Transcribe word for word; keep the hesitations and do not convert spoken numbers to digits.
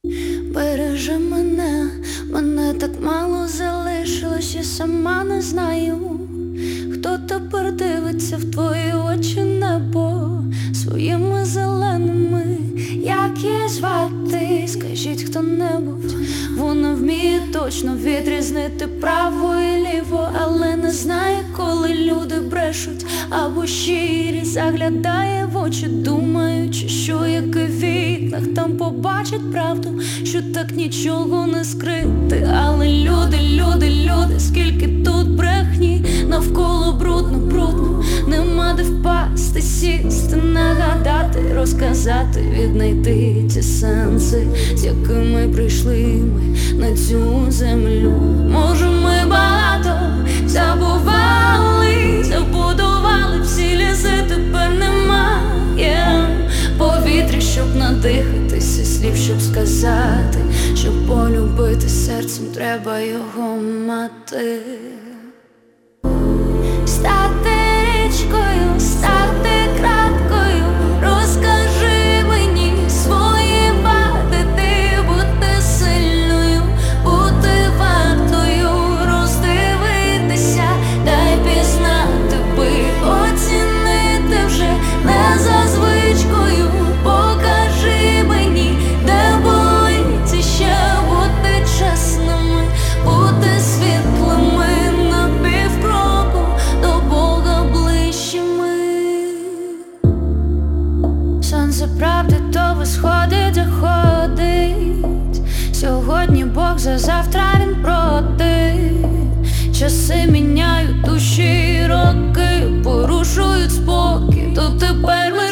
Бережи мене, мене так мало залишилось, я сама не знаю, хто тепер дивиться в твої очі небо своїми зеленими. Як її звати, скажіть хто-небудь. Вона вміє точно відрізнити право і ліво, але не знає, коли люди брешуть або щирі. Заглядає в очі, думаючи, що як у вікнах там побачить правду, що так нічого не скрити. Але люди, люди, люди, скільки тут брехні, навколо брудно, брудно, нема де впасти, сісти, нагадати, розказати, віднайти ті сенси, з якими прийшли ми на цю землю. Може, ми багато забували, забудували всі ліси, тепер немає повітря, щоб надихатися, слів, щоб сказати, щоб полюбити серцем, треба його мати. Стати річкою, стати краткою, розкажи мені свої вади, ти бути сильною, бути вартою, роздивитися, дай пізнати би, оцінити вже не за звичкою. Покажи мені, де болить, і ще бути чесними, бути світлими, на півкроку до Бога ближчими. Сонце правди то сходить, заходить. Сьогодні Бог, за завтра він проти. Часи міняють душі, роки порушують спокій, то тепер ми